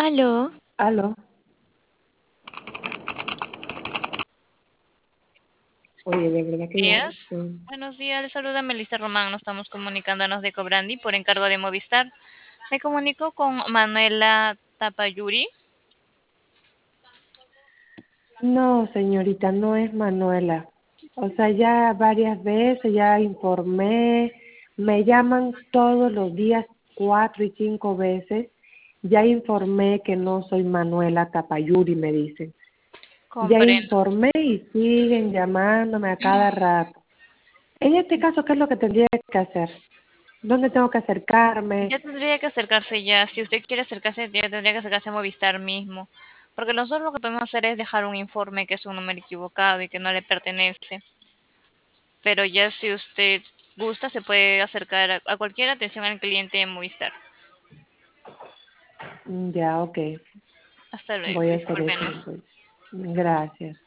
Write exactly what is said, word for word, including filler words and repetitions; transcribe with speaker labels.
Speaker 1: Aló,
Speaker 2: Aló. Oye, de verdad que ya.
Speaker 3: Días.
Speaker 2: mm,
Speaker 3: Buenos días, les saluda Melissa Román. Nos estamos comunicándonos de Cobrandi por encargo de Movistar. Me comunico con Manuela Tapayuri.
Speaker 2: No, señorita, no es Manuela. O sea, ya varias veces ya informé, me llaman todos los días cuatro y cinco veces. Ya informé que no soy Manuela Tapayuri, me dicen. Ya
Speaker 3: Comprendo.
Speaker 2: informé y siguen llamándome a cada rato. En este caso, ¿qué es lo que tendría que hacer? ¿Dónde tengo que acercarme?
Speaker 3: Ya tendría que acercarse ya. Si usted quiere acercarse, ya tendría que acercarse a Movistar mismo. Porque nosotros lo que podemos hacer es dejar un informe que es un número equivocado y que no le pertenece. Pero ya si usted gusta, se puede acercar a, a cualquier atención al cliente de Movistar.
Speaker 2: Mm, Ya, ok.
Speaker 3: Hasta luego,
Speaker 2: Voy a hacer eso
Speaker 3: discúlpenos.
Speaker 2: entonces. Gracias.